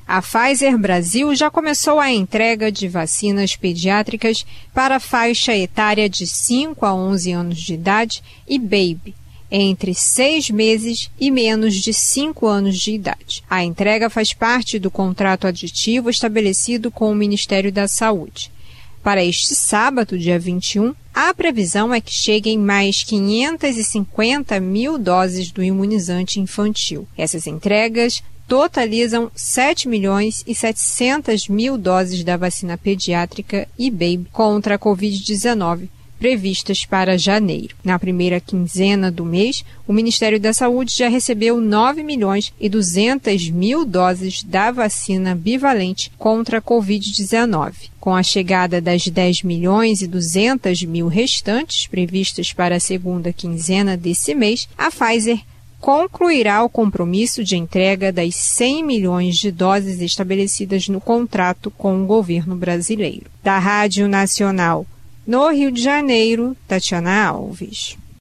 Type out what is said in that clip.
A Pfizer Brasil já começou a entrega de vacinas pediátricas para a faixa etária de 5 a 11 anos de idade e baby, entre 6 meses e menos de 5 anos de idade. A entrega faz parte do contrato aditivo estabelecido com o Ministério da Saúde. Para este sábado, dia 21, a previsão é que cheguem mais 550 mil doses do imunizante infantil. Essas entregas totalizam 7 milhões e 700 mil doses da vacina pediátrica e baby contra a Covid-19, previstas para janeiro. Na primeira quinzena do mês, o Ministério da Saúde já recebeu 9 milhões e 200 mil doses da vacina bivalente contra a Covid-19. Com a chegada das 10 milhões e 200 mil restantes, previstas para a segunda quinzena desse mês, a Pfizer concluirá o compromisso de entrega das 100 milhões de doses estabelecidas no contrato com o governo brasileiro. Da Rádio Nacional, no Rio de Janeiro, Tatiana Alves.